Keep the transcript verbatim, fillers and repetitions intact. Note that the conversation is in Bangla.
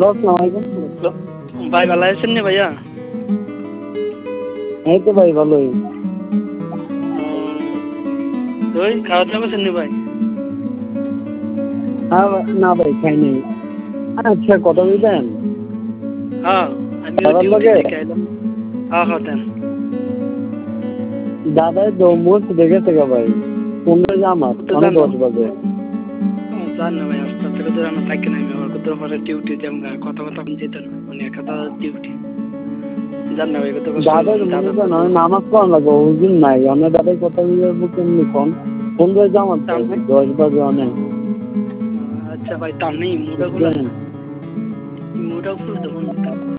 হ্যালো, আসসালামু আলাইকুম। হ্যালো, ভাই ভালো আছেন নি ভাইয়া? এই তো ভাই ভালোই। ওই খাওয়া দাওয়া করছেন নি ভাই? হ্যাঁ ভাই, না ভাই খাই নাই। আচ্ছা কথা বলবেন হ্যাঁ, আমিও দাদার ডিউটি লগে? থেকে আইলাম। হ্যাঁ হ্যাঁ দেন। দাদাই দমুজ দেখেছে গা ভাই, পনেরো জামাত তো মানে জান না দশ বাজে। জান না ভাই, আস্তে আস্তে করে আমরা থাকি না, আমি আবার কোথাও পরে ডিউটি যাবো, কথা কথা যেত না, মানে একটা ডিউটি জান না ভাই, কত কষ্ট দাদাই মনে দাদা তো করেন আমি নামাজ পড়ান লাগবো ওই নাই অনেক দাদাই কথা বলবো কেমনি কন পনেরো জামাত তার ভাই নাই। দশ বাজে অনেক আচ্ছা ভাই, তার নেই মুটা খুলে বুঝলেন। মুটা খুলে দেবো।